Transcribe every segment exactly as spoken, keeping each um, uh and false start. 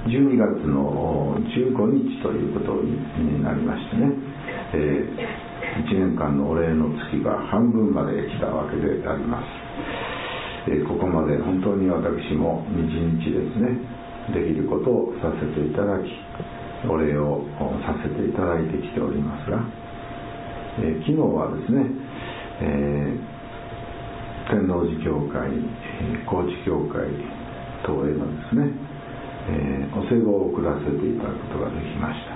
じゅうにがつのじゅうごにちということになりましてね、えー、いちねんかんのお礼の月が半分まで来たわけであります。えー、ここまで本当に私も日々ですね、できることをさせていただき、お礼をさせていただいてきておりますが、えー、昨日はですね、えー、天王寺教会、高知教会等へのですね、えー、お歳暮を送らせていただくことができました。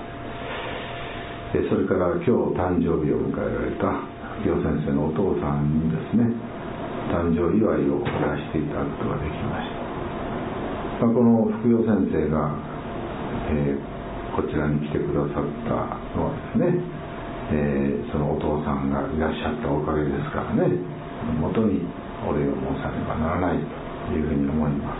えー、それから今日誕生日を迎えられた福代先生のお父さんにですね、誕生祝いを送らせていただくことができました。まあ、この福代先生が、えーこちらに来てくださったのはですね、えー、そのお父さんがいらっしゃったおかげですからね、元にお礼を申さねばならないというふうに思います。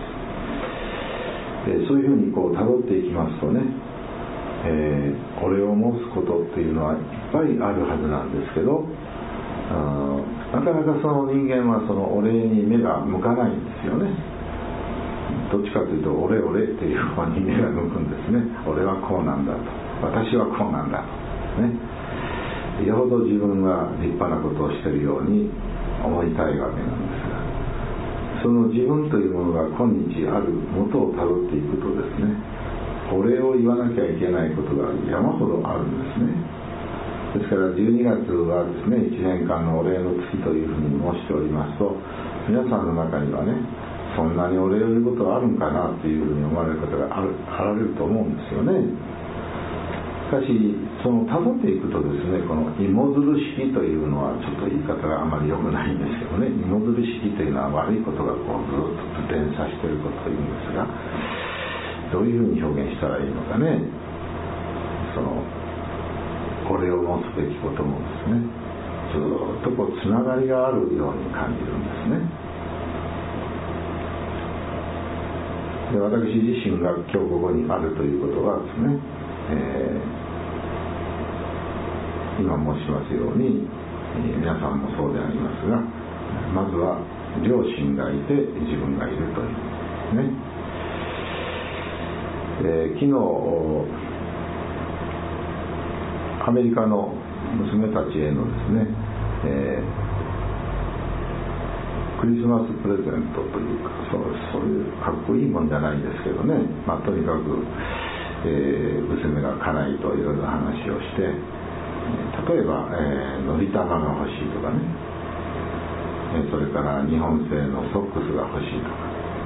でそういうふうにこう辿っていきますとね、えー、お礼を申すことっていうのはいっぱいあるはずなんですけど、なかなかその人間はそのお礼に目が向かないんですよね。どっちかというとオレオレっていう方に目が向くんですね。俺はこうなんだと、私はこうなんだとね、よほど自分が立派なことをしているように思いたいわけなんですが、その自分というものが今日ある元をたどっていくとですね、お礼を言わなきゃいけないことが山ほどあるんですね。ですからじゅうにがつはですね、いちねんかんのお礼の月というふうに申しておりますと、皆さんの中にはね、そんなにお礼を言うことはあるんかなっていうふうに思われる方があるあられると思うんですよね。しかしその辿っていくとですね、この芋づる式というのはちょっと言い方があまり良くないんですけどね、芋づる式というのは悪いことがこうずっと伝鎖していることを言うんですが、どういうふうに表現したらいいのかね。そのこれを申すべきこともですね、ずっとこうつながりがあるように感じるんですね。で私自身が今日ここにあるということはですね、えー、今申しますように、えー、皆さんもそうでありますが、まずは両親がいて自分がいるというね、えー、昨日アメリカの娘たちへのですね、えークリスマスプレゼントというか、そう、そういうかっこいいもんじゃないですけどね、まあ、とにかく、えー、娘が家内といろいろ話をして、例えば、えー、のり玉が欲しいとかね、それから日本製のソックスが欲しいとか、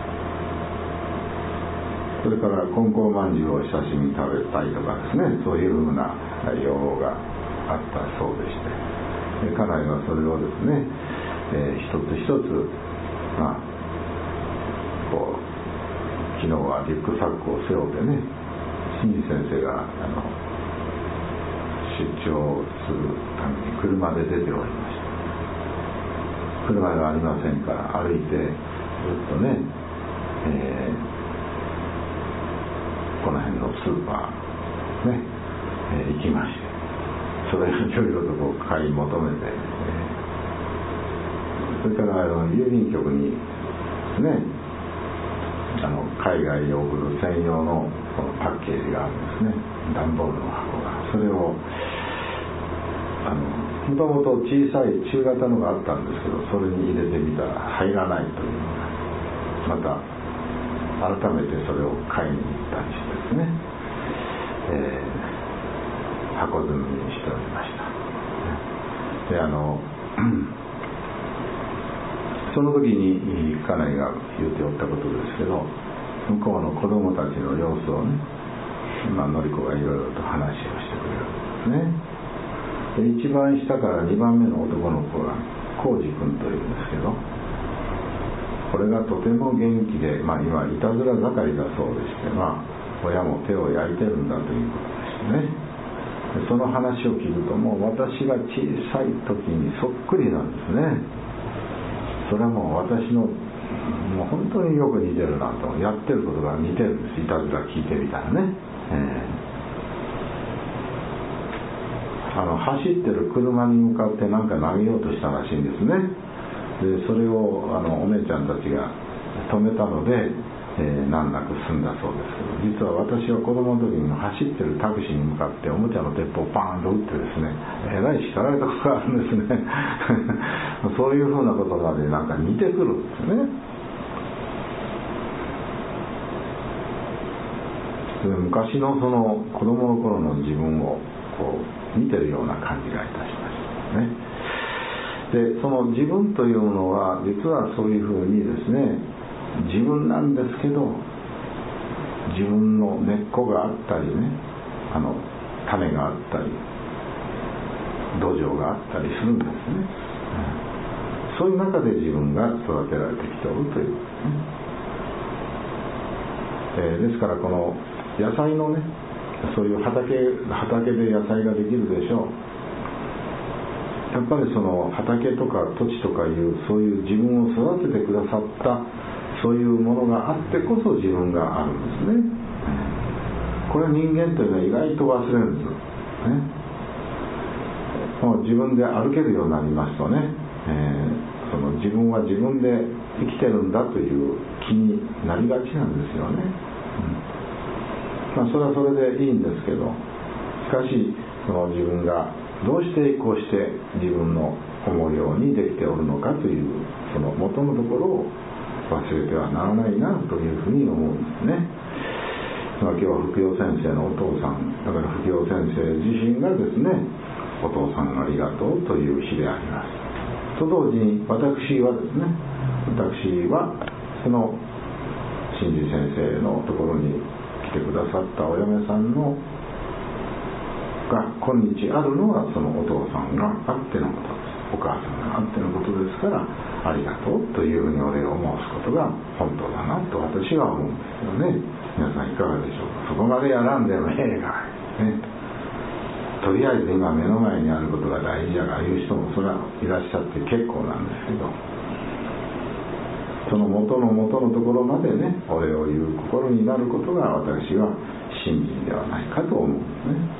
それから金光まんじゅうを親しみに食べたいとかですね、そういうふうな要望があったそうでして、家内はそれをですね、えー、一つ一つ、まあ、こう昨日はリュックサックを背負ってね、清水先生があの出張するために車で出ておりました。車がありませんから歩いてずっとね、えー、この辺のスーパーね、えー、行きまして、それをいろいろとこう買い求めて、えーそれからあの郵便局にですね、あの海外に送る専用のこのパッケージがあるんですね、段ボールの箱が。それをあのもともと小さい中型のがあったんですけど、それに入れてみたら入らないというのが、また改めてそれを買いに行ったりしてですね、えー、箱詰めにしておりました。であのその時に家内が言っておったことですけど、向こうの子供たちの様子をね、まあ、のりこがいろいろと話をしてくれるんですね。で一番下からにばんめの男の子が浩二君というんですけど、これがとても元気で、まあ、今いたずら盛りだそうでして、まあ、親も手を焼いてるんだということですね。でその話を聞くと、もう私が小さい時にそっくりなんですね。それはもう私のもう本当によく似てるなと、やってることが似てるんです。いたずら聞いてみたらね、えー、あの走ってる車に向かって何か投げようとしたらしいんですね。でそれをあのお姉ちゃんたちが止めたので、 えー、難なく済んだそうですけど、実は私は子供の時に走ってるタクシーに向かっておもちゃの鉄砲をバーンと撃ってですね、えらい叱られたことがあるんですねそういうふうなことまでなんか似てくるんですね。昔のその子供の頃の自分をこう見てるような感じがいたしましたね。で、その自分というのは実はそういうふうにですね、自分なんですけど、自分の根っこがあったりね、あの種があったり土壌があったりするんですね、うん、そういう中で自分が育てられてきておるという、ねえー、ですからこの野菜のね、そういう畑、畑で野菜ができるでしょう。やっぱりその畑とか土地とかいうそういう自分を育ててくださったそういうものがあってこそ自分があるんですね。これ人間というのは意外と忘れるんですね。もう自分で歩けるようになりますとね、えー、その自分は自分で生きてるんだという気になりがちなんですよね、うんまあ、それはそれでいいんですけど、しかしその自分がどうしてこうして自分の思うようにできておるのかというその元のところを忘れてはならないなというふうに思うんですね。まあ、今日は福陽先生のお父さんだから福陽先生自身がですね、お父さんありがとうという日でありますと同時に、私はですね、私はその新次先生のところに来てくださったお嫁さんのが今日あるのはそのお父さんがあってのことです。お母さんがあってのことですから、ありがとうというふうにお礼を申すことが本当だなと私は思うんですよね。皆さんいかがでしょうか。そこまでやらんでもええが、ね、とりあえず今目の前にあることが大事だからいう人もそれはいらっしゃって結構なんですけど、その元の元のところまでね、お礼を言う心になることが私は信心ではないかと思うんですね。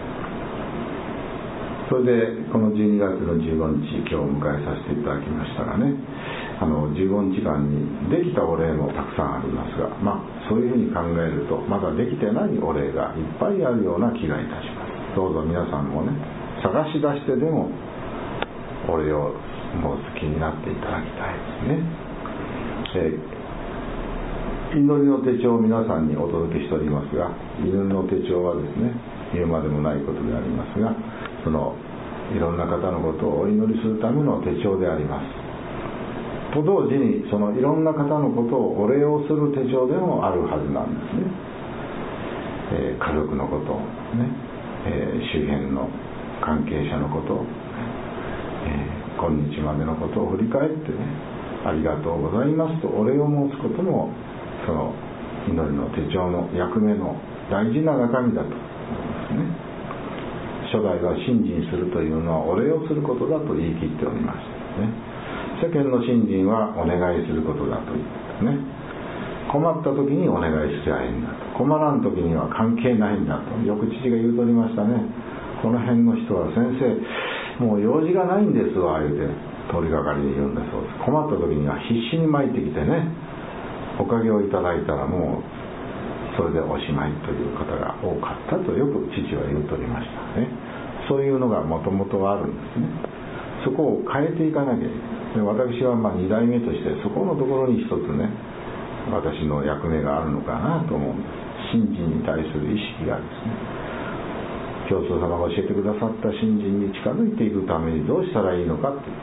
それでこのじゅうにがつのじゅうごにち、今日を迎えさせていただきましたがね、あのじゅうごにちかんにできたお礼もたくさんありますが、まあそういうふうに考えるとまだできてないお礼がいっぱいあるような気がいたします。どうぞ皆さんもね、探し出してでもお礼をもう好きになっていただきたいですね。えー、祈りの手帳を皆さんにお届けしておりますが、祈りの手帳はですね、言うまでもないことでありますが、そのいろんな方のことをお祈りするための手帳でありますと同時に、そのいろんな方のことをお礼をする手帳でもあるはずなんですね。えー、家族のことね、えー、周辺の関係者のこと、えー、今日までのことを振り返ってね、ありがとうございますとお礼を申すこともその祈りの手帳の役目の大事な中身だと思いますね。初代は信心するというのはお礼をすることだと言い切っておりましたね。世間の信心はお願いすることだと言ってね、困った時にお願いすりゃいいんだと、困らん時には関係ないんだとよく父が言うとおりましたね。この辺の人は先生もう用事がないんですわ言うて通りがかりで言うんだそうです。困った時には必死に参ってきてね、おかげをいただいたらもうそれでおしまいという方が多かったとよく父は言うとおりましたね。そういうのがもともとはあるんですね。そこを変えていかなきゃいけない。で、私はまあに代目としてそこのところに一つね、私の役目があるのかなと思うんです。信心に対する意識がですね、教祖様が教えてくださった信心に近づいていくためにどうしたらいいのかっていう、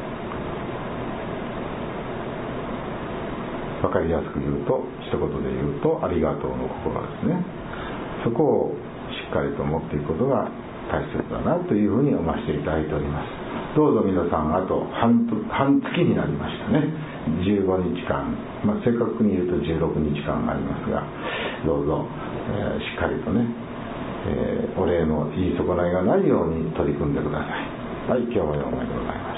分かりやすく言うと、一言で言うとありがとうの心ですね。そこをしっかりと持っていくことが大切だなというふうに思わせていただいております。どうぞ皆さん、あと 半, 半月になりましたね。じゅうごにちかん、まあ、正確に言うとじゅうろくにちかんありますが、どうぞ、えー、しっかりとね、えー、お礼の言い損ないがないように取り組んでください。はい、今日もお願いでございます。